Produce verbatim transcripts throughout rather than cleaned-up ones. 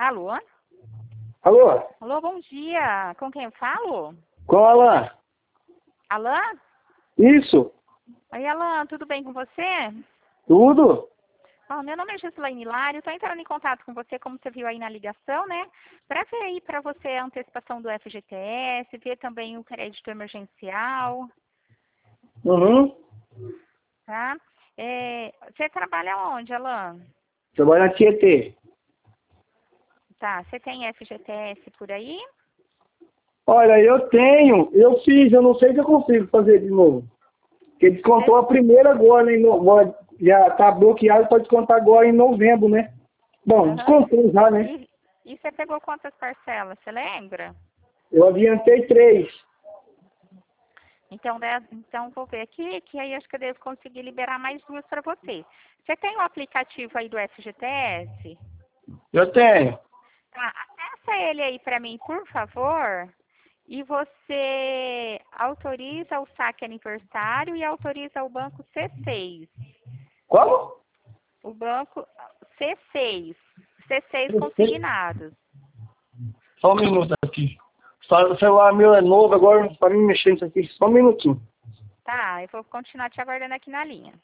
Alô? Alô? Alô, bom dia. Com quem eu falo? Com o Alan? Alan? Isso? Oi, Alan, tudo bem com você? Tudo? Ó, meu nome é Gislaine Hilário, estou entrando em contato com você, como você viu aí na ligação, né? Para ver aí para você a antecipação do F G T S, ver também o crédito emergencial, Uhum. tá? É, você trabalha onde, Alan? Trabalho na Tietê. Tá, você tem F G T S por aí? Olha, eu tenho, eu fiz, eu não sei se eu consigo fazer de novo. Porque descontou a primeira agora, né? em no- Já tá bloqueado para descontar agora em novembro, né? Bom, Aham. descontou já, né? E, e você pegou quantas parcelas, você lembra? Eu adiantei três. Então, né, então vou ver aqui, que aí acho que eu devo conseguir liberar mais duas para você. Você tem o aplicativo aí do F G T S? Eu tenho. Tá, acessa ele aí para mim, por favor. E você autoriza o saque aniversário e autoriza o banco C seis. Como? O banco C seis. C seis consignados. Só um minuto aqui. Só o celular meu é novo agora, para mim mexer nisso aqui. Só um minutinho. Tá, eu vou continuar te aguardando aqui na linha.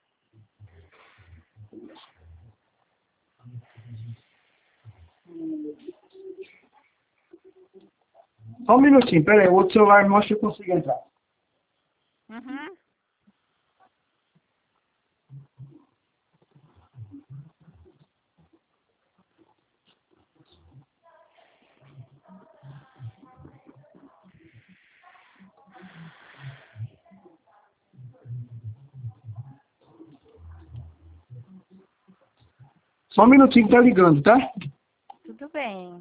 Só um minutinho, pera aí. O outro celular mostra se eu consigo entrar. Uhum. Só um minutinho que tá ligando, tá? Tudo bem.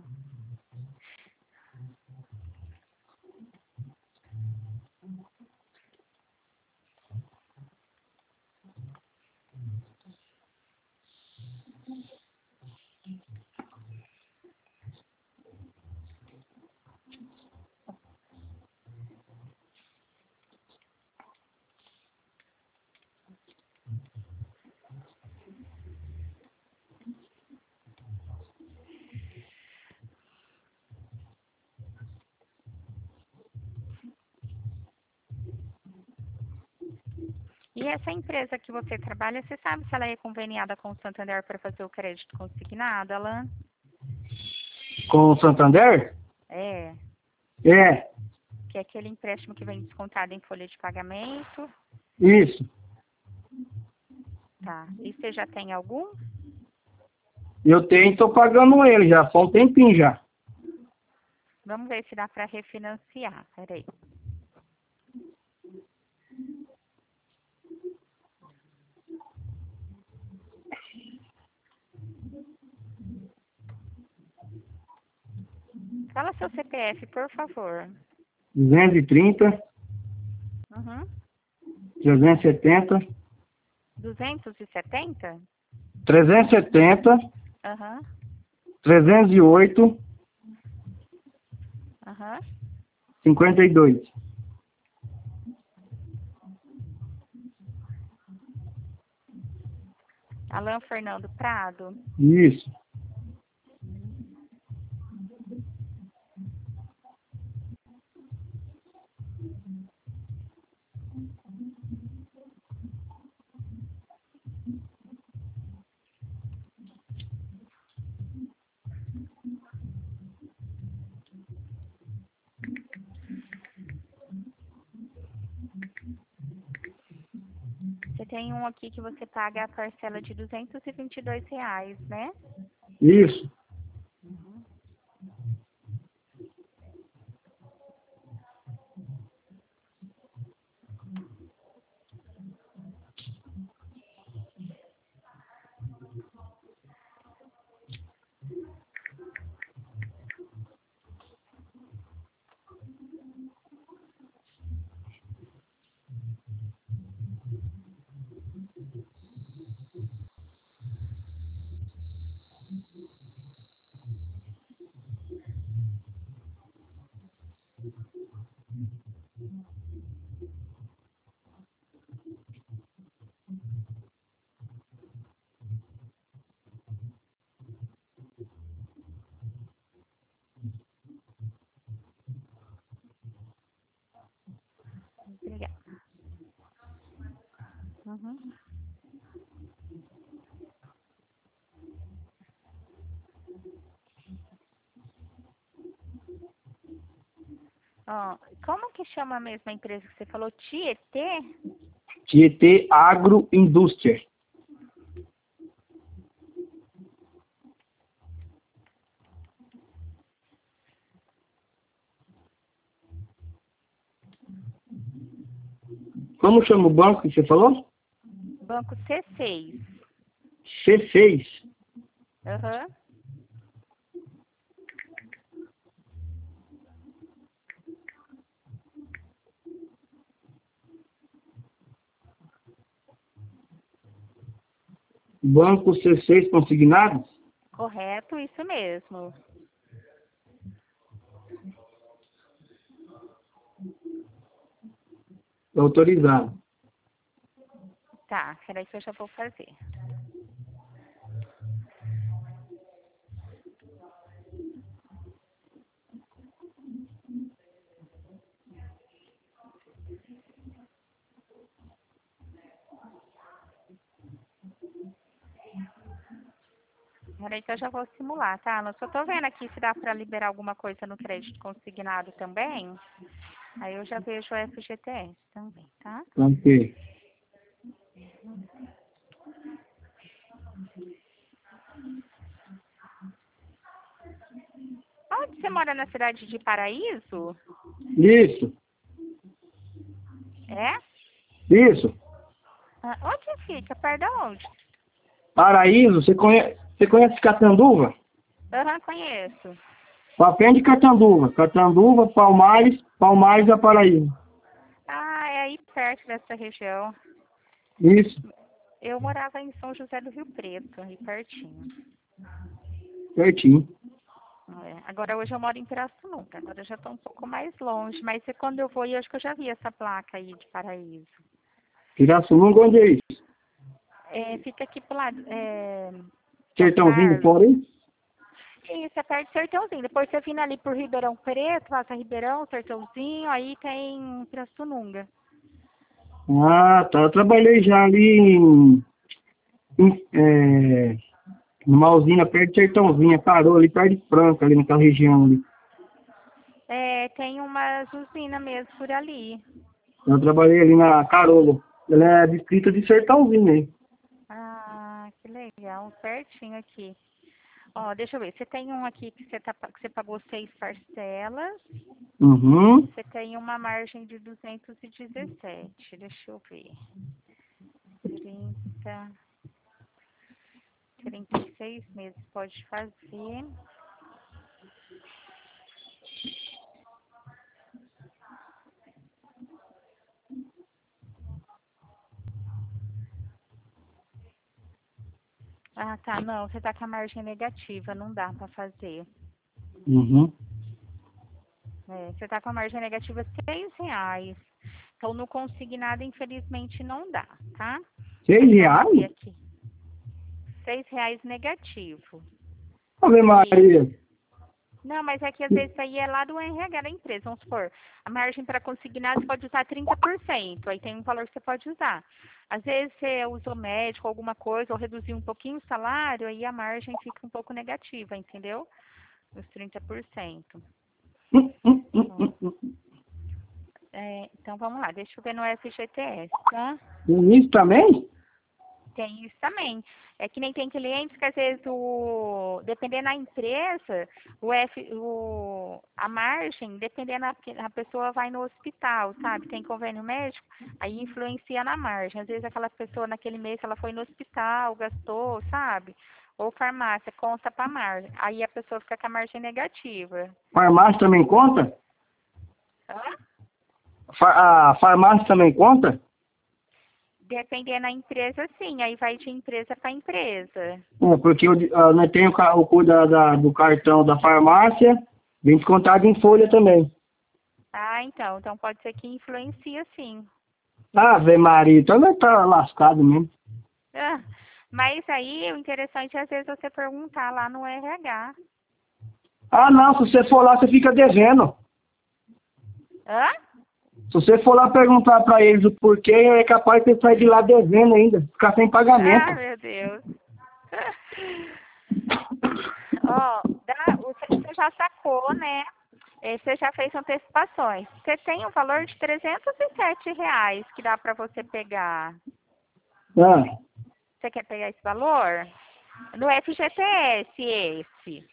E essa empresa que você trabalha, você sabe se ela é conveniada com o Santander para fazer o crédito consignado, Alan? Com o Santander? É, É, que é aquele empréstimo que vem descontado em folha de pagamento. isso. Tá. E você já tem algum? Eu tenho, tô pagando ele já, só um tempinho já. Vamos ver se dá para refinanciar. Peraí. Fala seu C P F, por favor. duzentos e trinta, Uhum. trezentos e setenta, duzentos e setenta? trezentos e setenta, Aham. trezentos e oito, Aham. cinquenta e dois. Alan Fernando Prado. Isso. Você tem um aqui que você paga a parcela de duzentos e vinte e dois reais, né? Isso. Uhum. Ó, como que chama a mesma empresa que você falou? Tietê? Tietê Agroindústria. Como chama o banco que você falou? Banco C seis. C seis. Aham. Banco C seis Consignados? Correto, isso mesmo. Autorizado. Tá, peraí que eu já vou fazer. Peraí que eu já vou simular, tá? Eu só tô vendo aqui se dá pra liberar alguma coisa no crédito consignado também. Aí eu já vejo o F G T S também, tá? Ok. Onde você mora, na cidade de Paraíso? Isso. É? Isso. Ah, onde fica? Perto de onde? Paraíso, você conhece, você conhece Catanduva? Aham, conheço. Papel de Catanduva. Catanduva, Palmares, Palmares a Paraíso. Ah, é aí perto dessa região. Isso. Eu morava em São José do Rio Preto, aí pertinho. Certinho. É, agora hoje eu moro em Pirassununga, agora eu já estou um pouco mais longe, mas é quando eu vou, eu acho que eu já vi essa placa aí de Paraíso. Pirassununga, onde é isso? É, fica aqui pro lado, é, São Sertãozinho Carlos. fora, hein? Isso, é perto de Sertãozinho. Depois você vindo ali por Ribeirão Preto, passa Ribeirão, Sertãozinho, aí tem Pirassununga. Ah, tá. Eu trabalhei já ali em, em, é, numa usina perto de Sertãozinho. Parou ali perto de Franca, ali naquela região ali. É, tem uma usina mesmo por ali. Eu trabalhei ali na Carolo. Ela é distrito de Sertãozinho aí. Ah, que legal, pertinho aqui. Ó, deixa eu ver, você tem um aqui que você, tá, que você pagou seis parcelas, Uhum. você tem uma margem de duzentos e dezessete, deixa eu ver. trinta, trinta e seis meses pode fazer. Ah, tá, não, você tá com a margem negativa, não dá pra fazer. Uhum. É, você tá com a margem negativa seis reais. Então, no consignado, infelizmente, não dá, tá? Seis Mas vamos ver reais? aqui. Seis reais negativo. Ave E Maria. não, mas é que às vezes aí é lá do R H da empresa. Vamos supor, a margem para consignado você pode usar trinta por cento. Aí tem um valor que você pode usar. Às vezes você usou médico, alguma coisa, ou reduziu um pouquinho o salário, aí a margem fica um pouco negativa, entendeu? Os trinta por cento. Hum, hum, hum, Ó, hum, hum. é, então vamos lá, deixa eu ver no F G T S, tá? Isso também? Tem isso também. É que nem tem clientes que às vezes o dependendo da empresa, o F, o, a margem, dependendo da a pessoa vai no hospital, sabe? Tem convênio médico, aí influencia na margem. Às vezes aquela pessoa naquele mês ela foi no hospital, gastou, sabe? Ou farmácia, conta para margem. Aí a pessoa fica com a margem negativa. Farmácia também conta? Hã? Fa- A farmácia também conta? Dependendo da empresa, sim. Aí vai de empresa para empresa. É, porque eu, ah, nós temos o ca- o cuida da, da- do cartão da farmácia, vem descontado em folha também. Ah, então. Então pode ser que influencia, sim. Ave Maria, então nós tá lascado mesmo. Ah, mas aí o interessante é às vezes você perguntar lá no R H. Ah, não, se você for lá, você fica devendo. Hã? Se você for lá perguntar pra eles o porquê, é capaz de você sair de lá devendo ainda, ficar sem pagamento. Ah, meu Deus. Ó, dá- você você já sacou, né? Eh, Você já fez antecipações. Você tem um valor de trezentos e sete reais que dá para você pegar. Ah, Você quer pegar esse valor? No F G T S, esse.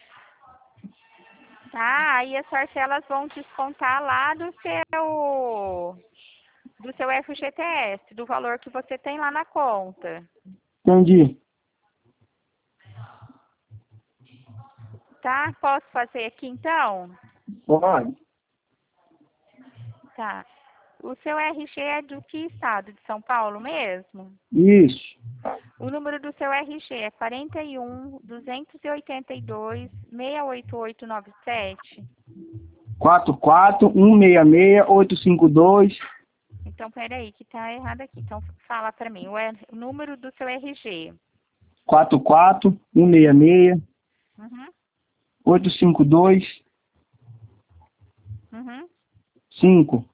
Tá? Aí as parcelas vão descontar lá do seu, do seu F G T S, do valor que você tem lá na conta. entendi. Tá? Posso fazer aqui então? Pode. Tá. O seu R G é do que estado? De São Paulo mesmo? Isso. O número do seu R G é quarenta e um, duzentos e oitenta e dois, seis oito oito nove sete. quatro quatro um seis seis oito cinco dois. Então, peraí, que tá errado aqui. Então, fala pra mim. O, R- o número do seu R G. quatro quatro um seis seis Uhum, oito cinco dois uhum. cinco.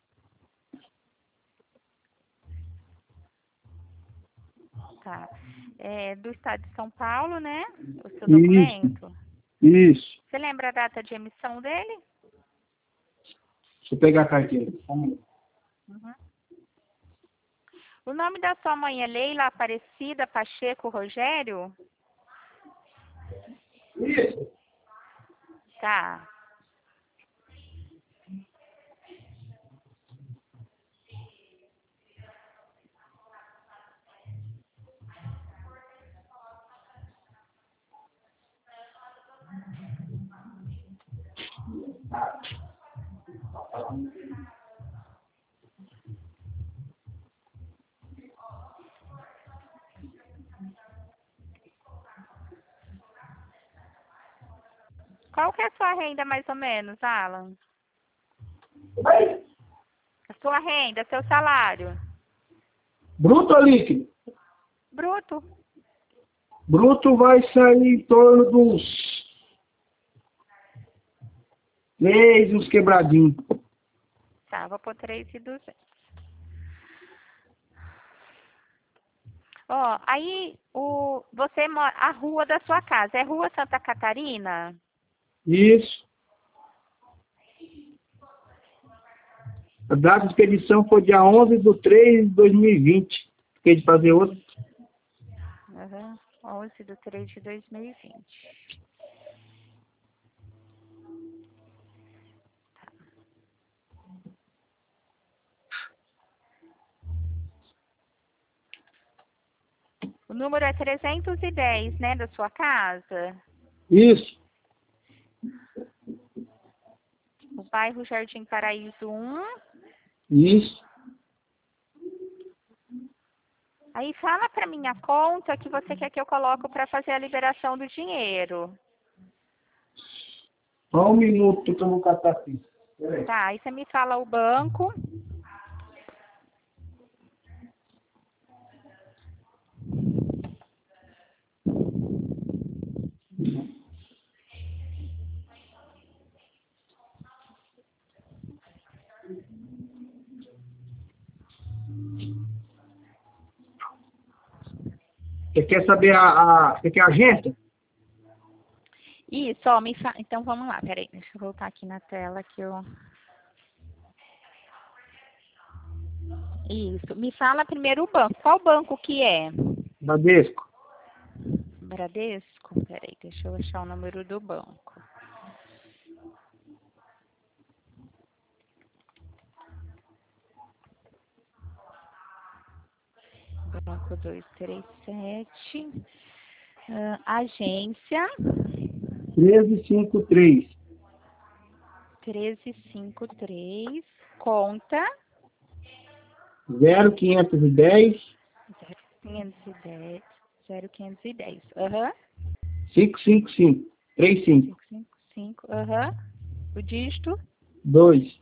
Tá. É do estado de São Paulo, né? O seu Isso. documento. Isso. Você lembra a data de emissão dele? Deixa eu pegar a carteira. Uhum. O nome da sua mãe é Leila Aparecida Pacheco Rogério? Isso. Tá. Qual que é a sua renda, mais ou menos, Alan? A sua renda, seu salário? Bruto ou líquido? Bruto. Bruto vai sair em torno dos três, uns quebradinhos. Tá, vou pôr três mil e duzentos. Ó, aí o você mora, a rua da sua casa é Rua Santa Catarina? Isso. A data de expedição foi dia onze de três de dois mil e vinte. Fiquei de fazer outra. Uhum. onze de três de dois mil e vinte. O número é trezentos e dez, né, da sua casa? Isso. O bairro Jardim Paraíso um. Isso. Aí fala para minha conta que você quer que eu coloque para fazer a liberação do dinheiro. Só um minuto que eu vou catar aqui. Peraí. Tá, aí você me fala o banco. Você quer saber a, a, você quer a agência? Isso, ó, me fa... Então vamos lá, peraí, deixa eu voltar aqui na tela que eu... Isso, me fala primeiro o banco. Qual banco que é? Bradesco. Bradesco? Peraí, deixa eu achar o número do banco. Banco dois três sete. Ah, agência treze cinquenta e três. treze cinquenta e três. Conta zero quinhentos e dez. zero quinhentos e dez. zero quinhentos e dez. Aham. cinco cinco cinco. trinta e cinco. cinco cinco cinco. Aham. O dígito. dois.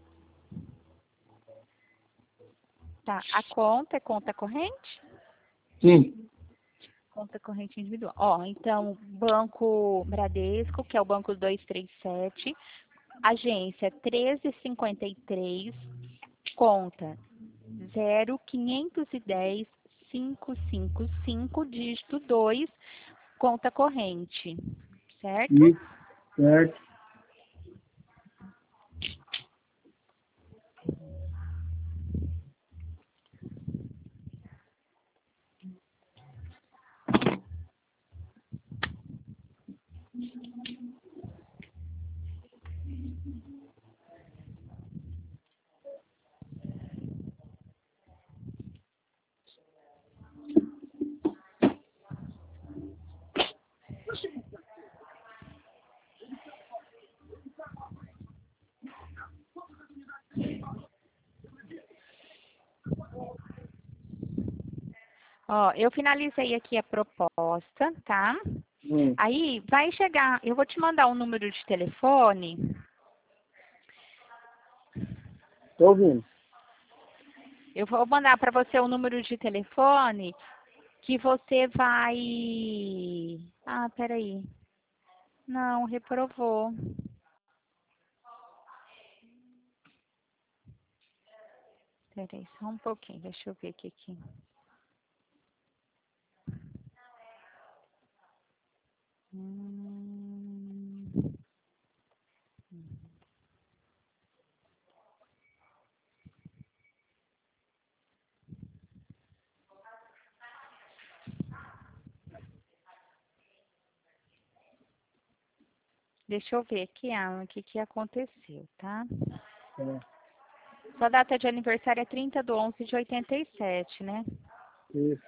Tá. A conta é conta corrente? Sim. Conta corrente individual. Ó, então, Banco Bradesco, que é o Banco dois três sete, agência treze cinquenta e três, conta zero quinhentos e dez cinco cinco cinco, dígito dois, conta corrente, certo? Isso, certo. Ó, eu finalizei aqui a proposta, tá? Hum, Aí vai chegar, eu vou te mandar um número de telefone. tô ouvindo. Eu vou mandar para você o número de telefone que você vai. Ah, peraí. Não, reprovou. Peraí, só um pouquinho, deixa eu ver aqui. aqui. Hum... Deixa eu ver aqui, Alan, o que, que aconteceu, tá? É, Sua data de aniversário é trinta de onze de oitenta e sete, né? isso.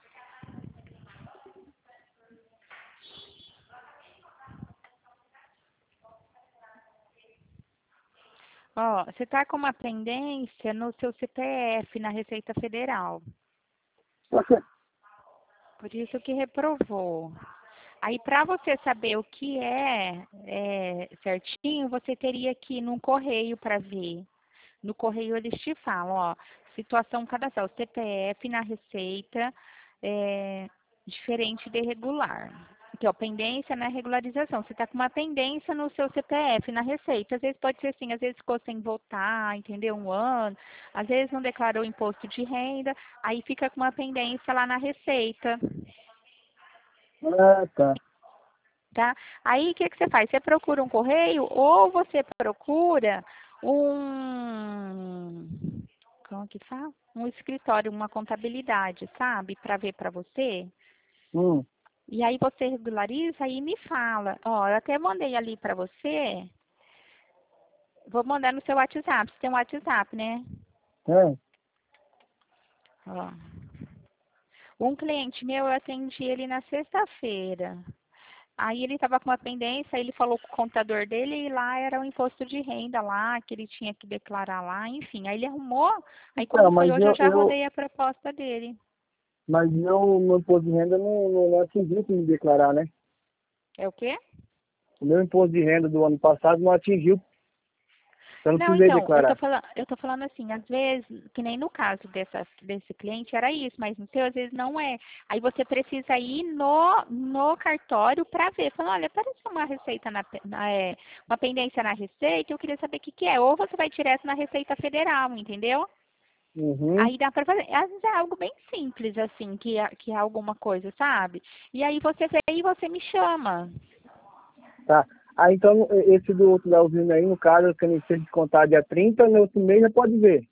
Ó, você tá com uma pendência no seu C P F, na Receita Federal. Você, Por isso que reprovou. Aí, para você saber o que é, é certinho, você teria que ir num correio para ver. No correio eles te falam, ó, situação cadastral, o C P F na Receita é diferente de regular. Então, pendência na regularização. Você está com uma pendência no seu C P F, na Receita. Às vezes pode ser assim, às vezes ficou sem votar, entendeu? Um ano. Às vezes não declarou imposto de renda, aí fica com uma pendência lá na Receita. ah, tá. Tá? Aí o que, que você faz? Você procura um correio ou você procura um. Como que fala? Um escritório, uma contabilidade, sabe? Para ver para você. Hum, E aí você regulariza e me fala. Ó, eu até mandei ali para você. Vou mandar no seu WhatsApp. Você tem um WhatsApp, né? é. Ó. Um cliente meu, eu atendi ele na sexta-feira. Aí ele estava com uma pendência, ele falou com o contador dele e lá era o imposto de renda lá, que ele tinha que declarar lá, enfim. Aí ele arrumou, aí Então, quando foi mas hoje eu eu, já eu, rodei a proposta dele. mas eu, meu imposto de renda não, não, não atingiu para me declarar, né? É o quê? O meu imposto de renda do ano passado não atingiu, eu não Não, precisei então, eu tô declarar. falando, eu tô falando assim, às vezes, que nem no caso dessa, desse cliente era isso, mas no seu às vezes não é. Aí você precisa ir no, no cartório para ver. Falar, olha, apareceu uma receita na, pe- na é, uma pendência na receita, eu queria saber o que que é. Ou você vai direto na Receita Federal, entendeu? Uhum, Aí dá para fazer. Às vezes é algo bem simples, assim, que é, que é alguma coisa, sabe? E aí você vê e você me chama. tá. Ah, então esse do outro Leozinho aí, no caso, que eu nem sei descontar dia trinta, no outro mês já pode ver.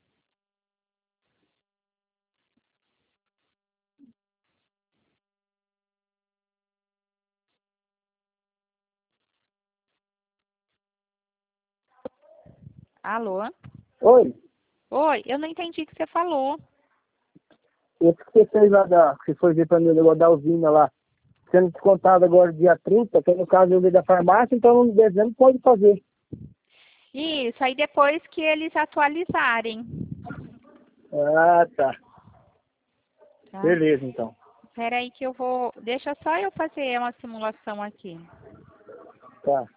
Alô? Oi, Oi, eu não entendi o que você falou. esse que você fez lá, da, que você foi ver para mim, o negócio da usina lá, sendo descontado agora dia trinta, que no caso eu veio da farmácia, então no dezembro pode fazer. Isso, aí depois que eles atualizarem, Ah, tá. tá? Beleza, então. Espera aí que eu vou... Deixa só eu fazer uma simulação aqui. Tá.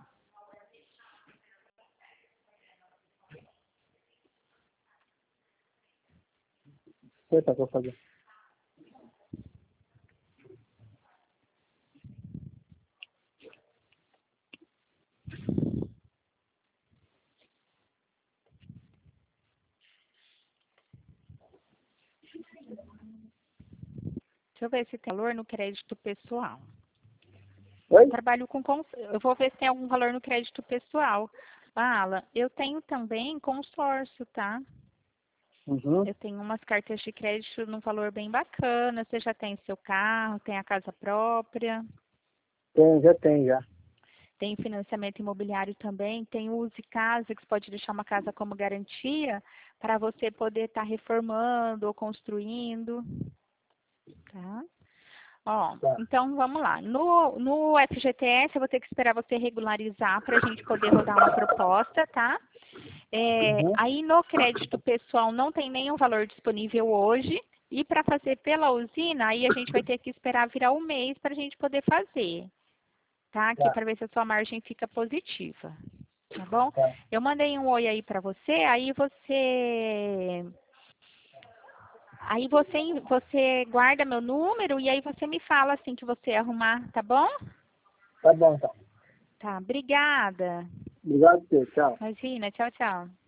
Eita, vou fazer. Deixa eu ver se tem valor no crédito pessoal. Oi? Eu trabalho com... cons- Eu vou ver se tem algum valor no crédito pessoal. Ah, Alan, eu tenho também consórcio, tá? Uhum. Eu tenho umas cartas de crédito num valor bem bacana. Você já tem seu carro, tem a casa própria, Tem, já tem, já. tem financiamento imobiliário também, tem o Use Casa, que você pode deixar uma casa como garantia para você poder estar reformando ou construindo, tá? Ó, Tá. então vamos lá. No, no F G T S eu vou ter que esperar você regularizar para a gente poder rodar uma proposta, tá? É, Uhum. aí no crédito pessoal não tem nenhum valor disponível hoje. E para fazer pela usina, aí a gente vai ter que esperar virar um mês para a gente poder fazer, tá? Aqui Tá, para ver se a sua margem fica positiva, tá bom? tá. Eu mandei um oi aí para você, aí você... Aí você, você guarda meu número e aí você me fala assim que você arrumar, tá bom? Tá bom, então. Tá, obrigada. Obrigado por você. Tchau. Imagina, tchau, tchau.